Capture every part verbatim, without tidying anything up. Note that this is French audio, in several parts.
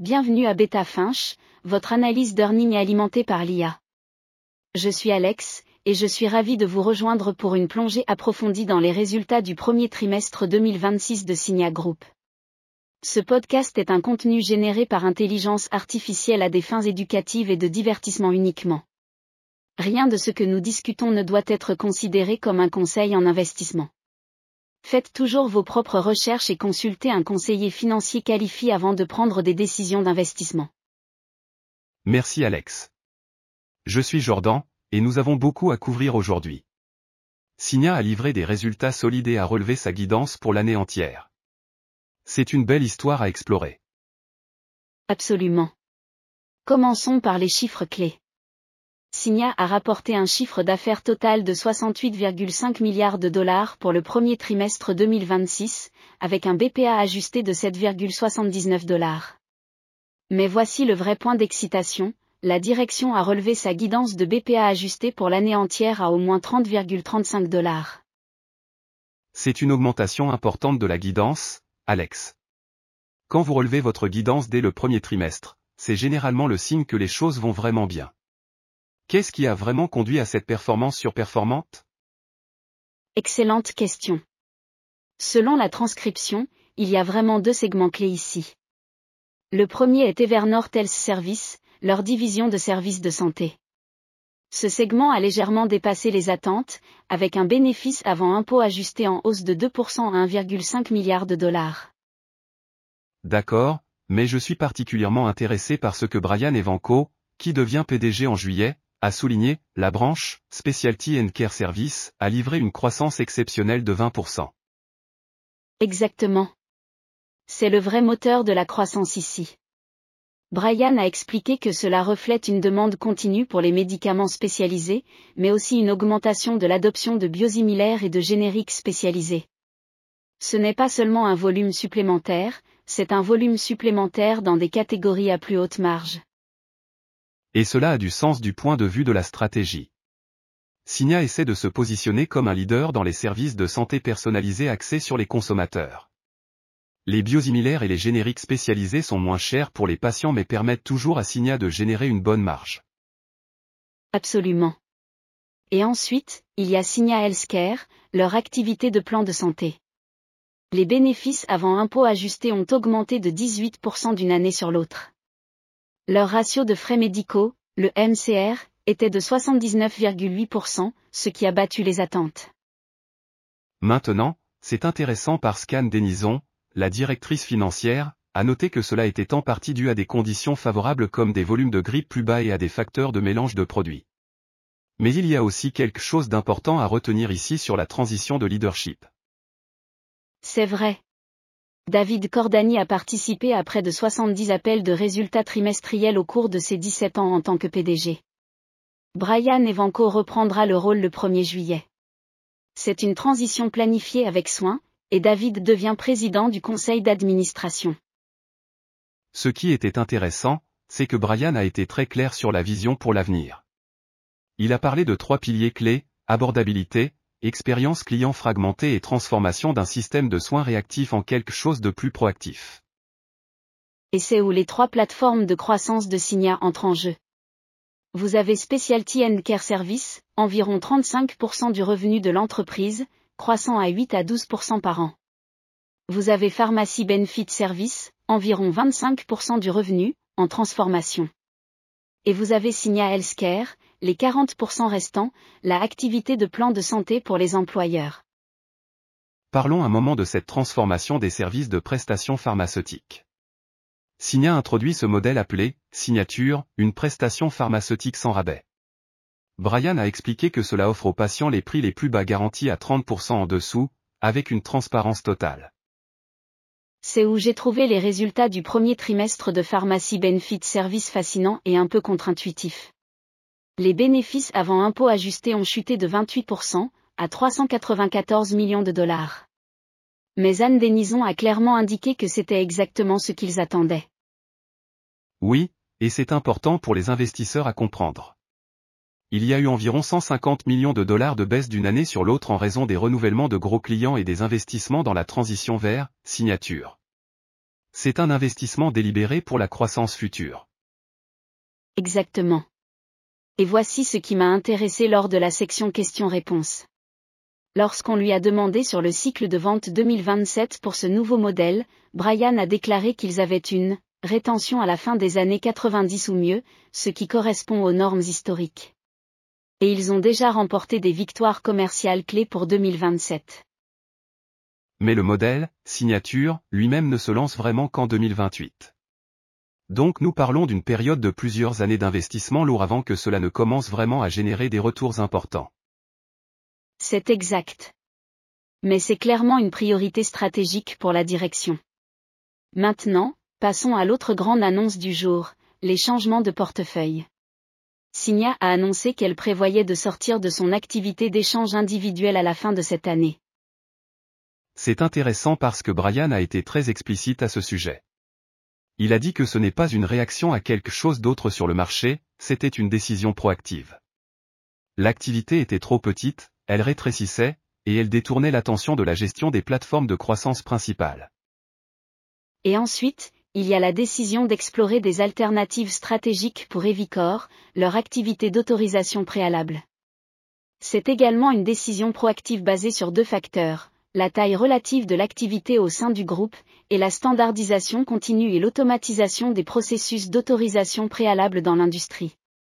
Bienvenue à BetaFinch, votre analyse d'earning est alimentée par l'I A. Je suis Alex, et je suis ravi de vous rejoindre pour une plongée approfondie dans les résultats du premier trimestre deux mille vingt-six de Signia Group. Ce podcast est un contenu généré par intelligence artificielle à des fins éducatives et de divertissement uniquement. Rien de ce que nous discutons ne doit être considéré comme un conseil en investissement. Faites toujours vos propres recherches et consultez un conseiller financier qualifié avant de prendre des décisions d'investissement. Merci Alex. Je suis Jordan, et nous avons beaucoup à couvrir aujourd'hui. Signia a livré des résultats solides et a relevé sa guidance pour l'année entière. C'est une belle histoire à explorer. Absolument. Commençons par les chiffres clés. Signia a rapporté un chiffre d'affaires total de soixante-huit virgule cinq milliards de dollars pour le premier trimestre deux mille vingt-six, avec un B P A ajusté de sept virgule soixante-dix-neuf dollars. Mais voici le vrai point d'excitation, la direction a relevé sa guidance de B P A ajusté pour l'année entière à au moins trente virgule trente-cinq dollars. C'est une augmentation importante de la guidance, Alex. Quand vous relevez votre guidance dès le premier trimestre, c'est généralement le signe que les choses vont vraiment bien. Qu'est-ce qui a vraiment conduit à cette performance surperformante ? Excellente question. Selon la transcription, il y a vraiment deux segments clés ici. Le premier est Evernorth Health Services, leur division de services de santé. Ce segment a légèrement dépassé les attentes, avec un bénéfice avant impôt ajusté en hausse de deux pour cent à un virgule cinq milliard de dollars. D'accord, mais je suis particulièrement intéressé par ce que Brian Evanko, qui devient P D G en juillet, a souligné, la branche « Specialty and Care Services » a livré une croissance exceptionnelle de vingt pour cent. Exactement. C'est le vrai moteur de la croissance ici. Brian a expliqué que cela reflète une demande continue pour les médicaments spécialisés, mais aussi une augmentation de l'adoption de biosimilaires et de génériques spécialisés. Ce n'est pas seulement un volume supplémentaire, c'est un volume supplémentaire dans des catégories à plus haute marge. Et cela a du sens du point de vue de la stratégie. Signia essaie de se positionner comme un leader dans les services de santé personnalisés axés sur les consommateurs. Les biosimilaires et les génériques spécialisés sont moins chers pour les patients mais permettent toujours à Signia de générer une bonne marge. Absolument. Et ensuite, il y a Signia Healthcare, leur activité de plan de santé. Les bénéfices avant impôt ajustés ont augmenté de dix-huit pour cent d'une année sur l'autre. Leur ratio de frais médicaux, le M C R, était de soixante-dix-neuf virgule huit pour cent, ce qui a battu les attentes. Maintenant, c'est intéressant parce qu'Anne Denison, la directrice financière, a noté que cela était en partie dû à des conditions favorables comme des volumes de grippe plus bas et à des facteurs de mélange de produits. Mais il y a aussi quelque chose d'important à retenir ici sur la transition de leadership. C'est vrai. David Cordani a participé à près de soixante-dix appels de résultats trimestriels au cours de ses dix-sept ans en tant que P D G. Brian Evanko reprendra le rôle le premier juillet. C'est une transition planifiée avec soin, et David devient président du conseil d'administration. Ce qui était intéressant, c'est que Brian a été très clair sur la vision pour l'avenir. Il a parlé de trois piliers clés, abordabilité, expérience client fragmentée et transformation d'un système de soins réactif en quelque chose de plus proactif. Et c'est où les trois plateformes de croissance de Signia entrent en jeu. Vous avez Specialty and Care Services, environ trente-cinq pour cent du revenu de l'entreprise, croissant à huit à douze pour cent par an. Vous avez Pharmacy Benefit Services, environ vingt-cinq pour cent du revenu, en transformation. Et vous avez Signia Healthcare, les quarante pour cent restants, la activité de plan de santé pour les employeurs. Parlons un moment de cette transformation des services de prestations pharmaceutiques. Signia introduit ce modèle appelé « Signature », une prestation pharmaceutique sans rabais. Brian a expliqué que cela offre aux patients les prix les plus bas garantis à trente pour cent en dessous, avec une transparence totale. C'est où j'ai trouvé les résultats du premier trimestre de Pharmacy Benefit Services fascinants et un peu contre-intuitifs. Les bénéfices avant impôt ajustés ont chuté de vingt-huit pour cent, à trois cent quatre-vingt-quatorze millions de dollars. Mais Anne Denison a clairement indiqué que c'était exactement ce qu'ils attendaient. Oui, et c'est important pour les investisseurs à comprendre. Il y a eu environ cent cinquante millions de dollars de baisse d'une année sur l'autre en raison des renouvellements de gros clients et des investissements dans la transition vers « signature ». C'est un investissement délibéré pour la croissance future. Exactement. Et voici ce qui m'a intéressé lors de la section questions-réponses. Lorsqu'on lui a demandé sur le cycle de vente deux mille vingt-sept pour ce nouveau modèle, Brian a déclaré qu'ils avaient une « rétention à la fin des années quatre-vingt-dix ou mieux », ce qui correspond aux normes historiques. Et ils ont déjà remporté des victoires commerciales clés pour deux mille vingt-sept. Mais le modèle, signature, lui-même ne se lance vraiment qu'en deux mille vingt-huit. Donc nous parlons d'une période de plusieurs années d'investissement lourd avant que cela ne commence vraiment à générer des retours importants. C'est exact. Mais c'est clairement une priorité stratégique pour la direction. Maintenant, passons à l'autre grande annonce du jour, les changements de portefeuille. Signia a annoncé qu'elle prévoyait de sortir de son activité d'échange individuel à la fin de cette année. C'est intéressant parce que Brian a été très explicite à ce sujet. Il a dit que ce n'est pas une réaction à quelque chose d'autre sur le marché, c'était une décision proactive. L'activité était trop petite, elle rétrécissait, et elle détournait l'attention de la gestion des plateformes de croissance principales. Et ensuite, il y a la décision d'explorer des alternatives stratégiques pour Evicor, leur activité d'autorisation préalable. C'est également une décision proactive basée sur deux facteurs, la taille relative de l'activité au sein du groupe, et la standardisation continue et l'automatisation des processus d'autorisation préalable dans l'industrie.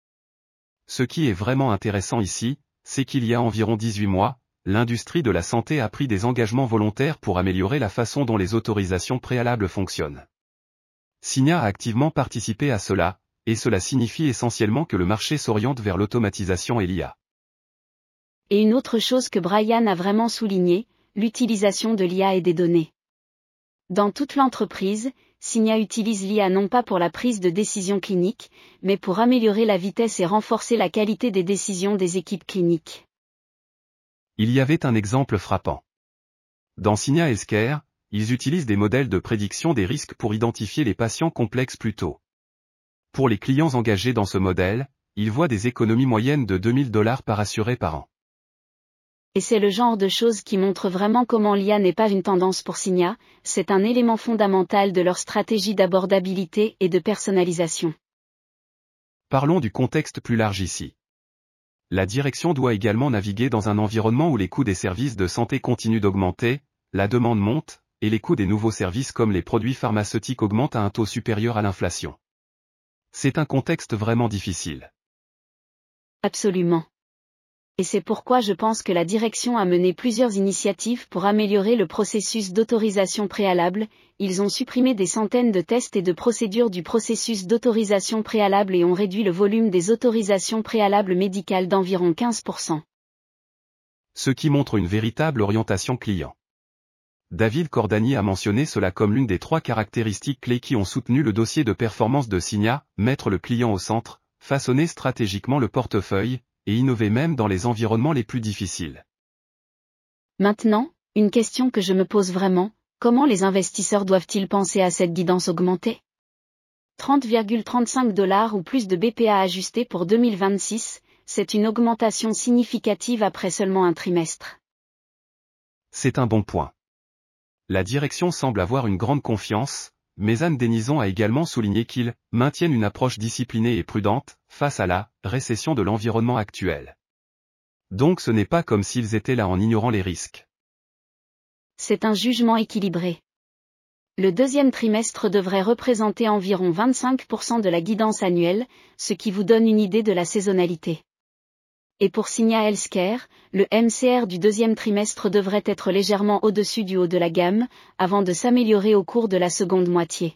Ce qui est vraiment intéressant ici, c'est qu'il y a environ dix-huit mois, l'industrie de la santé a pris des engagements volontaires pour améliorer la façon dont les autorisations préalables fonctionnent. Signia a activement participé à cela, et cela signifie essentiellement que le marché s'oriente vers l'automatisation et l'I A. Et une autre chose que Brian a vraiment souligné, l'utilisation de l'I A et des données. Dans toute l'entreprise, Signia utilise l'I A non pas pour la prise de décision clinique, mais pour améliorer la vitesse et renforcer la qualité des décisions des équipes cliniques. Il y avait un exemple frappant. Dans Signia Healthcare, ils utilisent des modèles de prédiction des risques pour identifier les patients complexes plus tôt. Pour les clients engagés dans ce modèle, ils voient des économies moyennes de deux mille dollars par assuré par an. Et c'est le genre de choses qui montre vraiment comment l'I A n'est pas une tendance pour Signia, c'est un élément fondamental de leur stratégie d'abordabilité et de personnalisation. Parlons du contexte plus large ici. La direction doit également naviguer dans un environnement où les coûts des services de santé continuent d'augmenter, la demande monte, et les coûts des nouveaux services comme les produits pharmaceutiques augmentent à un taux supérieur à l'inflation. C'est un contexte vraiment difficile. Absolument. Et c'est pourquoi je pense que la direction a mené plusieurs initiatives pour améliorer le processus d'autorisation préalable. Ils ont supprimé des centaines de tests et de procédures du processus d'autorisation préalable et ont réduit le volume des autorisations préalables médicales d'environ quinze pour cent. Ce qui montre une véritable orientation client. David Cordani a mentionné cela comme l'une des trois caractéristiques clés qui ont soutenu le dossier de performance de Signia, mettre le client au centre, façonner stratégiquement le portefeuille, et innover même dans les environnements les plus difficiles. Maintenant, une question que je me pose vraiment, comment les investisseurs doivent-ils penser à cette guidance augmentée ? trente virgule trente-cinq dollars ou plus de B P A ajustés pour deux mille vingt-six, c'est une augmentation significative après seulement un trimestre. C'est un bon point. La direction semble avoir une grande confiance, mais Anne Denison a également souligné qu'ils maintiennent une approche disciplinée et prudente face à la récession de l'environnement actuel. Donc ce n'est pas comme s'ils étaient là en ignorant les risques. C'est un jugement équilibré. Le deuxième trimestre devrait représenter environ vingt-cinq pour cent de la guidance annuelle, ce qui vous donne une idée de la saisonnalité. Et pour Signia Healthcare, le M C R du deuxième trimestre devrait être légèrement au-dessus du haut de la gamme, avant de s'améliorer au cours de la seconde moitié.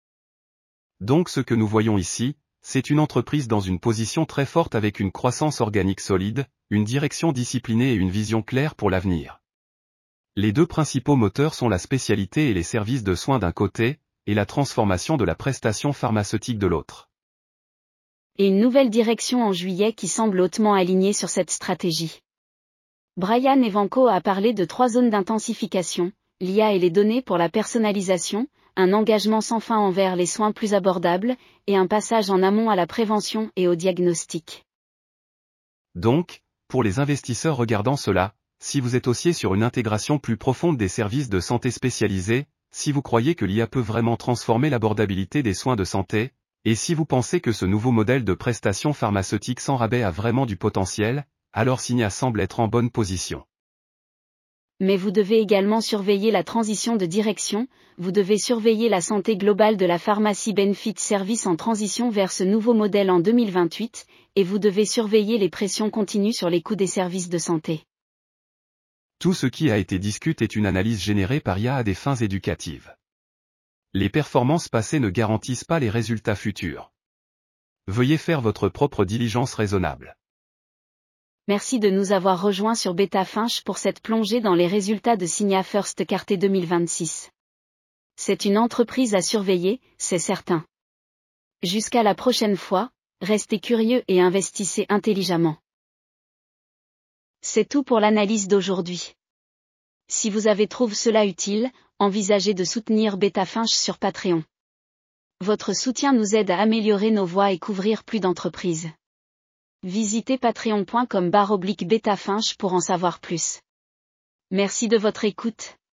Donc ce que nous voyons ici, c'est une entreprise dans une position très forte avec une croissance organique solide, une direction disciplinée et une vision claire pour l'avenir. Les deux principaux moteurs sont la spécialité et les services de soins d'un côté, et la transformation de la prestation pharmaceutique de l'autre. Et une nouvelle direction en juillet qui semble hautement alignée sur cette stratégie. Brian Evanko a parlé de trois zones d'intensification, l'I A et les données pour la personnalisation, un engagement sans fin envers les soins plus abordables, et un passage en amont à la prévention et au diagnostic. Donc, pour les investisseurs regardant cela, si vous êtes haussier sur une intégration plus profonde des services de santé spécialisés, si vous croyez que l'I A peut vraiment transformer l'abordabilité des soins de santé, et si vous pensez que ce nouveau modèle de prestation pharmaceutique sans rabais a vraiment du potentiel, alors Signia semble être en bonne position. Mais vous devez également surveiller la transition de direction, vous devez surveiller la santé globale de la pharmacie Benefit Service en transition vers ce nouveau modèle en deux mille vingt-huit, et vous devez surveiller les pressions continues sur les coûts des services de santé. Tout ce qui a été discuté est une analyse générée par I A à des fins éducatives. Les performances passées ne garantissent pas les résultats futurs. Veuillez faire votre propre diligence raisonnable. Merci de nous avoir rejoints sur Betafinch pour cette plongée dans les résultats de Signia First Quarter deux mille vingt-six. C'est une entreprise à surveiller, c'est certain. Jusqu'à la prochaine fois, restez curieux et investissez intelligemment. C'est tout pour l'analyse d'aujourd'hui. Si vous avez trouvé cela utile, envisagez de soutenir Betafinch sur Patreon. Votre soutien nous aide à améliorer nos voix et couvrir plus d'entreprises. Visitez patreon point com barre oblique Betafinch pour en savoir plus. Merci de votre écoute.